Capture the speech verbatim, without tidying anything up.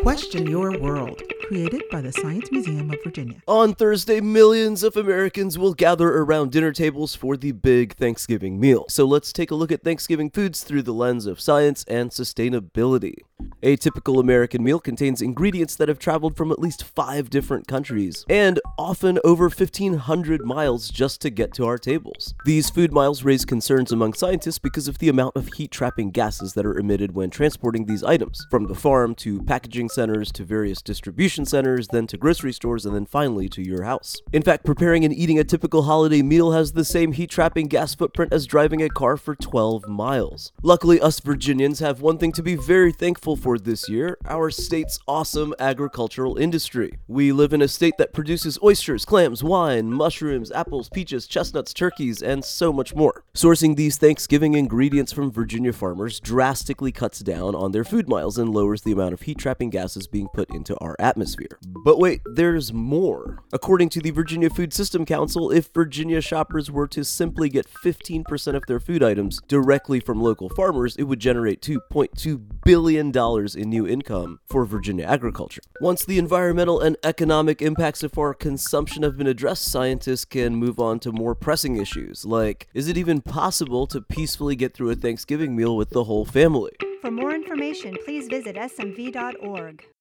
Question Your World, created by the Science Museum of Virginia. On Thursday, millions of Americans will gather around dinner tables for the big Thanksgiving meal. So let's take a look at Thanksgiving foods through the lens of science and sustainability. A typical American meal contains ingredients that have traveled from at least five different countries, and often over fifteen hundred miles just to get to our tables. These food miles raise concerns among scientists because of the amount of heat-trapping gases that are emitted when transporting these items, from the farm to packaging centers to various distribution centers, then to grocery stores, and then finally to your house. In fact, preparing and eating a typical holiday meal has the same heat-trapping gas footprint as driving a car for twelve miles. Luckily, us Virginians have one thing to be very thankful for this year: our state's awesome agricultural industry. We live in a state that produces oysters, clams, wine, mushrooms, apples, peaches, chestnuts, turkeys, and so much more. Sourcing these Thanksgiving ingredients from Virginia farmers drastically cuts down on their food miles and lowers the amount of heat-trapping gases being put into our atmosphere. But wait, there's more. According to the Virginia Food System Council, if Virginia shoppers were to simply get fifteen percent of their food items directly from local farmers, it would generate two point two billion dollars in new income for Virginia agriculture. Once the environmental and economic impacts of our consumption have been addressed, scientists can move on to more pressing issues, like, is it even possible to peacefully get through a Thanksgiving meal with the whole family? For more information, please visit S M V dot org.